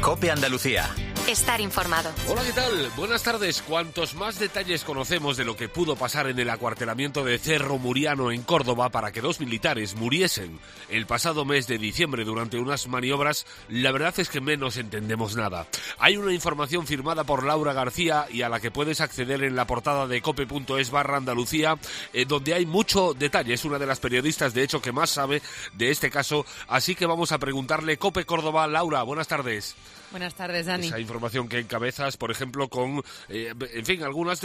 COPE Andalucía. Estar informado. Hola, ¿qué tal? Buenas tardes. Cuantos más detalles conocemos de lo que pudo pasar en el acuartelamiento de Cerro Muriano en Córdoba para que 2 militares muriesen el pasado mes de diciembre durante unas maniobras, la verdad es que menos entendemos nada. Hay una información firmada por Laura García y a la que puedes acceder en la portada de cope.es/Andalucía, donde hay mucho detalle. Es una de las periodistas, de hecho, que más sabe de este caso, así que vamos a preguntarle. Cope Córdoba, Laura, buenas tardes. Buenas tardes, Dani. Esa información que encabezas, por ejemplo, con, en fin, algunos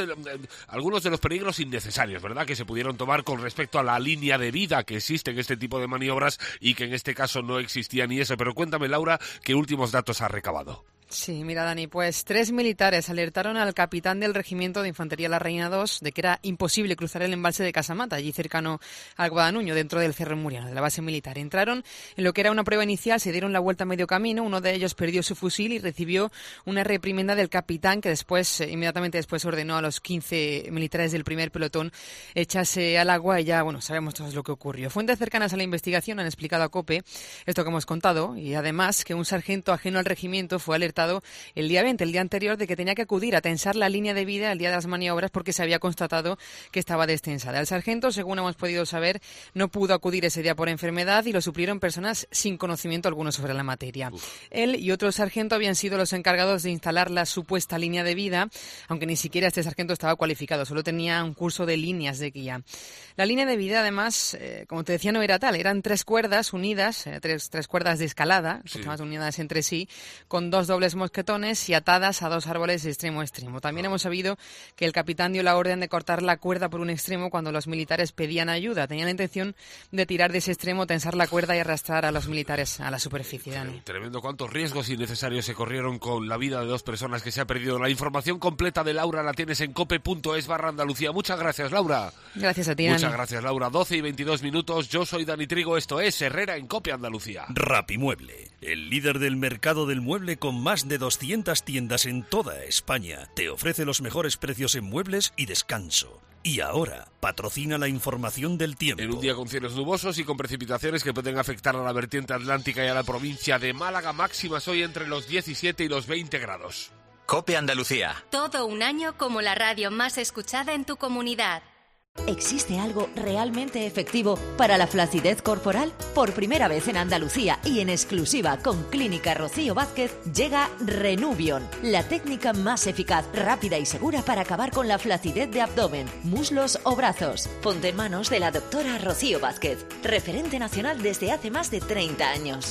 de los peligros innecesarios, ¿verdad?, que se pudieron tomar con respecto a la línea de vida que existe en este tipo de maniobras y que en este caso no existía ni eso. Pero cuéntame, Laura, ¿qué últimos datos has recabado? Sí, mira, Dani, pues 3 militares alertaron al capitán del Regimiento de Infantería La Reina II de que era imposible cruzar el embalse de Casamata, allí cercano al Guadanuño, dentro del Cerro Muriano, de la base militar. Entraron en lo que era una prueba inicial, se dieron la vuelta a medio camino, uno de ellos perdió su fusil y recibió una reprimenda del capitán que después, inmediatamente después, ordenó a los 15 militares del primer pelotón echarse al agua y ya, bueno, sabemos todos lo que ocurrió. Fuentes cercanas a la investigación han explicado a COPE esto que hemos contado y además que un sargento ajeno al regimiento fue alertado el día 20, el día anterior, de que tenía que acudir a tensar la línea de vida el día de las maniobras porque se había constatado que estaba destensada. El sargento, según hemos podido saber, no pudo acudir ese día por enfermedad y lo suplieron personas sin conocimiento alguno sobre la materia. Él y otro sargento habían sido los encargados de instalar la supuesta línea de vida, aunque ni siquiera este sargento estaba cualificado, solo tenía un curso de líneas de guía. La línea de vida, además, como te decía, no era tal, eran 3 cuerdas unidas, tres cuerdas de escalada, sí, más unidas entre sí, con 2 dobles mosquetones y atadas a 2 árboles de extremo a extremo. También hemos sabido que el capitán dio la orden de cortar la cuerda por un extremo cuando los militares pedían ayuda. Tenían la intención de tirar de ese extremo, tensar la cuerda y arrastrar a los militares a la superficie, Dani. Tremendo. ¿Cuántos riesgos innecesarios se corrieron con la vida de 2 personas que se ha perdido? La información completa de Laura la tienes en cope.es/Andalucía. Muchas gracias, Laura. Gracias a ti, Dani. Muchas gracias, Laura. 12 y 22 minutos. Yo soy Dani Trigo. Esto es Herrera en Cope Andalucía. Rapimueble, el líder del mercado del mueble con más de 200 tiendas en toda España, te ofrece los mejores precios en muebles y descanso. Y ahora, patrocina la información del tiempo. En un día con cielos nubosos y con precipitaciones que pueden afectar a la vertiente atlántica y a la provincia de Málaga, máximas hoy entre los 17 y los 20 grados. COPE Andalucía. Todo un año como la radio más escuchada en tu comunidad. ¿Existe algo realmente efectivo para la flacidez corporal? Por primera vez en Andalucía y en exclusiva con Clínica Rocío Vázquez llega Renuvion, la técnica más eficaz, rápida y segura para acabar con la flacidez de abdomen, muslos o brazos. Ponte en manos de la doctora Rocío Vázquez, referente nacional desde hace más de 30 años.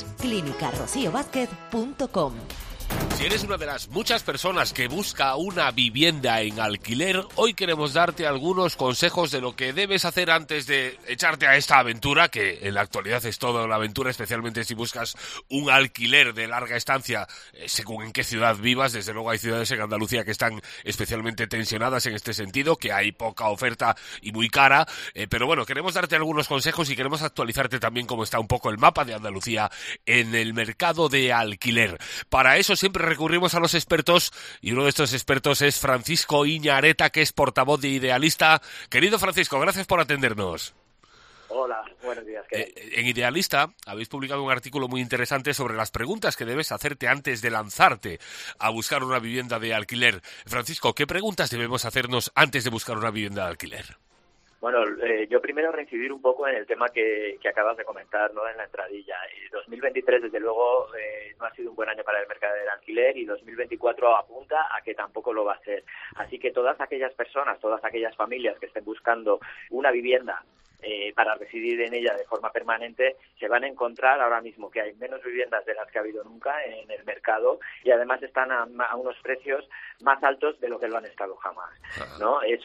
clinicarociovázquez.com. Si eres una de las muchas personas que busca una vivienda en alquiler, hoy queremos darte algunos consejos de lo que debes hacer antes de echarte a esta aventura, que en la actualidad es toda una aventura, especialmente si buscas un alquiler de larga estancia, según en qué ciudad vivas. Desde luego hay ciudades en Andalucía que están especialmente tensionadas en este sentido, que hay poca oferta y muy cara, pero bueno, queremos darte algunos consejos y queremos actualizarte también cómo está un poco el mapa de Andalucía en el mercado de alquiler. Para eso siempre recurrimos a los expertos y uno de estos expertos es Francisco Iñareta, que es portavoz de Idealista. Querido Francisco, gracias por atendernos. Hola, buenos días. En Idealista habéis publicado un artículo muy interesante sobre las preguntas que debes hacerte antes de lanzarte a buscar una vivienda de alquiler. Francisco, ¿qué preguntas debemos hacernos antes de buscar una vivienda de alquiler? Bueno, yo primero reincidir un poco en el tema que acabas de comentar, ¿no?, en la entradilla. 2023, desde luego, no ha sido un buen año para el mercado del alquiler y 2024 apunta a que tampoco lo va a ser. Así que todas aquellas personas, todas aquellas familias que estén buscando una vivienda para residir en ella de forma permanente, se van a encontrar ahora mismo que hay menos viviendas de las que ha habido nunca en el mercado y además están a unos precios más altos de lo que lo han estado jamás, ¿no? Es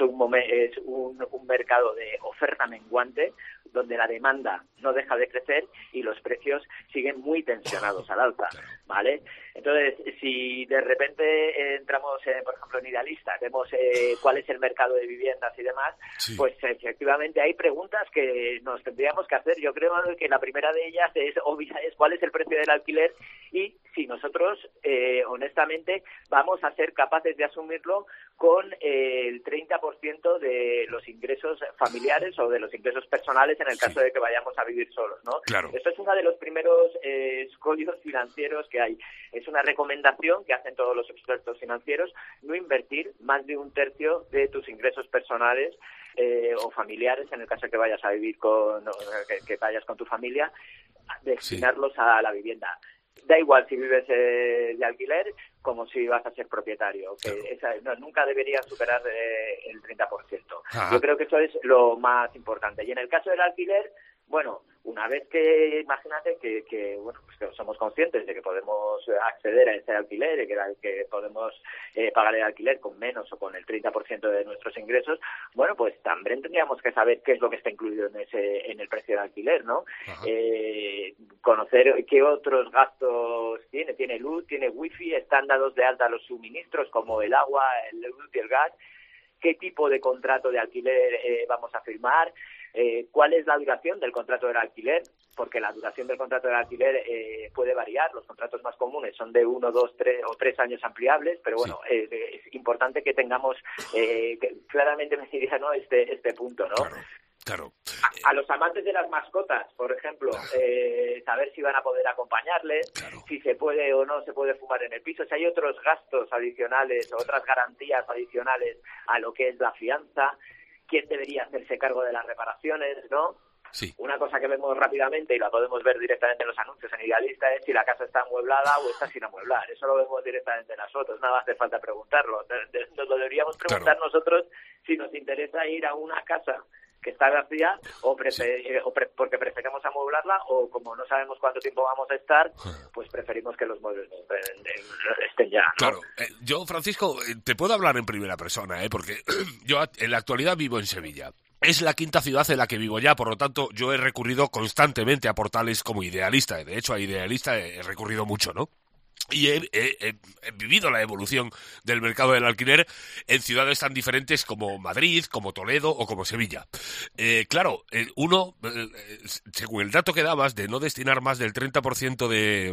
un mercado de oferta menguante donde la demanda no deja de crecer y los precios siguen muy tensionados al alza, ¿vale? Entonces, si de repente entramos, por ejemplo, en Idealista, vemos cuál es el mercado de viviendas y demás, sí, pues efectivamente hay preguntas que nos tendríamos que hacer. Yo creo que la primera de ellas es obvia, es cuál es el precio del alquiler y si nosotros, honestamente, vamos a ser capaces de asumirlo con el 30% de los ingresos familiares o de los ingresos personales en el caso de que vayamos a vivir solos, ¿no? Claro. Esto es uno de los primeros escollos financieros que hay. Es una recomendación que hacen todos los expertos financieros, no invertir más de 1/3 de tus ingresos personales o familiares en el caso de que vayas a vivir que vayas con tu familia, destinarlos a la vivienda. Da igual si vives de alquiler como si vas a ser propietario, que nunca debería superar el 30%. Yo creo que eso es lo más importante. Y en el caso del alquiler, bueno, una vez que, imagínate que somos conscientes de que podemos acceder a ese alquiler y que podemos pagar el alquiler con menos o con el 30% de nuestros ingresos, bueno, pues también tendríamos que saber qué es lo que está incluido en el precio del alquiler, ¿no? Conocer qué otros gastos tiene luz, tiene wifi, están dados de alta los suministros como el agua, el luz y el gas, qué tipo de contrato de alquiler vamos a firmar, cuál es la duración del contrato del alquiler, porque la duración del contrato del alquiler puede variar. Los contratos más comunes son de 1, 2, 3 o 3 años ampliables, pero bueno, es importante que tengamos claramente medido, ¿no? este punto, ¿no? Claro. A los amantes de las mascotas, por ejemplo, saber si van a poder acompañarles, si se puede o no se puede fumar en el piso, si hay otros gastos adicionales, otras garantías adicionales a lo que es la fianza, quién debería hacerse cargo de las reparaciones, ¿no? Sí. Una cosa que vemos rápidamente y la podemos ver directamente en los anuncios en Idealista es si la casa está amueblada o está sin amueblar. Eso lo vemos directamente nosotros, nada más hace falta preguntarlo. Nos lo deberíamos preguntar nosotros si nos interesa ir a una casa que está vacía porque preferimos amueblarla, o como no sabemos cuánto tiempo vamos a estar, pues preferimos que los muebles estén ya, ¿no? Claro. Yo, Francisco, te puedo hablar en primera persona, porque yo en la actualidad vivo en Sevilla. Es la quinta ciudad en la que vivo ya, por lo tanto, yo he recurrido constantemente a portales como Idealista. De hecho, a Idealista he recurrido mucho, ¿no? Y he vivido la evolución del mercado del alquiler en ciudades tan diferentes como Madrid, como Toledo o como Sevilla. Claro, uno, según el dato que dabas de no destinar más del 30%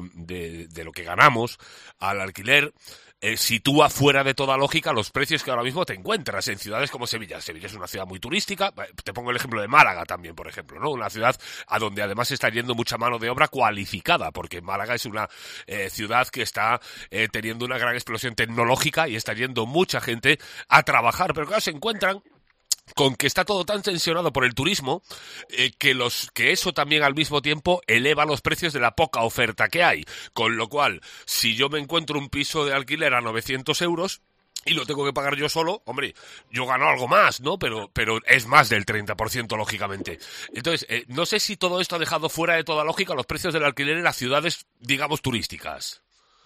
de lo que ganamos al alquiler, sitúa fuera de toda lógica los precios que ahora mismo te encuentras en ciudades como Sevilla. Sevilla es una ciudad muy turística. Te pongo el ejemplo de Málaga también, por ejemplo, ¿no? Una ciudad a donde además está yendo mucha mano de obra cualificada, porque Málaga es una ciudad que está teniendo una gran explosión tecnológica y está yendo mucha gente a trabajar, pero claro, se encuentran con que está todo tan tensionado por el turismo que eso también al mismo tiempo eleva los precios de la poca oferta que hay. Con lo cual, si yo me encuentro un piso de alquiler a 900 euros y lo tengo que pagar yo solo, hombre, yo gano algo más, ¿no? Pero es más del 30%, lógicamente. Entonces, no sé si todo esto ha dejado fuera de toda lógica los precios del alquiler en las ciudades, digamos, turísticas.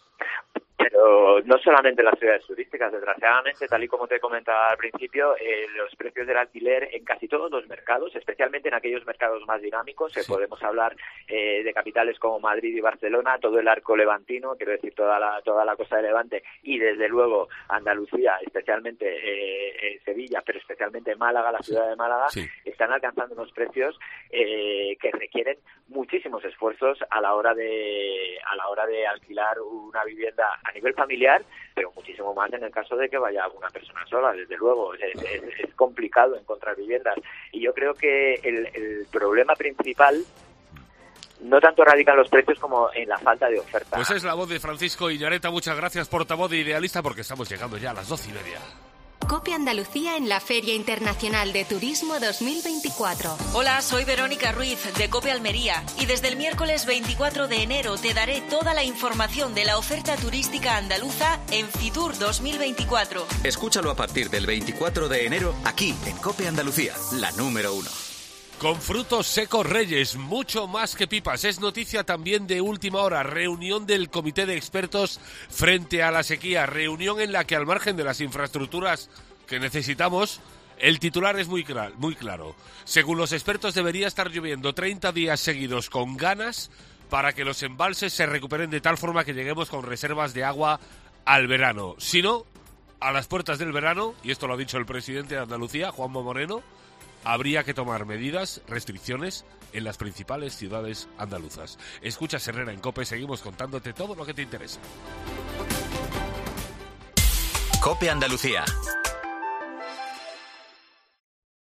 Pero no solamente en las ciudades turísticas, desgraciadamente, tal y como te comentaba al principio, los precios del alquiler en casi todos los mercados, especialmente en aquellos mercados más dinámicos, podemos hablar de capitales como Madrid y Barcelona, todo el arco levantino, quiero decir toda la costa de Levante, y desde luego Andalucía, especialmente Sevilla, pero especialmente Málaga, la ciudad de Málaga, están alcanzando unos precios que requieren muchísimos esfuerzos a la hora de alquilar una vivienda a nivel familiar, pero muchísimo más en el caso de que vaya una persona sola. Desde luego es complicado encontrar viviendas, y yo creo que el problema principal no tanto radica en los precios como en la falta de oferta. Pues es la voz de Francisco Iñareta. Muchas gracias, portavoz de Idealista, porque estamos llegando ya a las 12:30. Cope Andalucía en la Feria Internacional de Turismo 2024. Hola, soy Verónica Ruiz de Cope Almería y desde el miércoles 24 de enero te daré toda la información de la oferta turística andaluza en Fitur 2024. Escúchalo a partir del 24 de enero aquí en Cope Andalucía, la número 1. Con frutos secos Reyes, mucho más que pipas. Es noticia también de última hora. Reunión del Comité de Expertos frente a la sequía. Reunión en la que, al margen de las infraestructuras que necesitamos, el titular es muy claro. Según los expertos, debería estar lloviendo 30 días seguidos con ganas para que los embalses se recuperen de tal forma que lleguemos con reservas de agua al verano. Si no, a las puertas del verano, y esto lo ha dicho el presidente de Andalucía, Juanma Moreno, habría que tomar medidas, restricciones en las principales ciudades andaluzas. Escucha Herrera en COPE, seguimos contándote todo lo que te interesa. COPE Andalucía.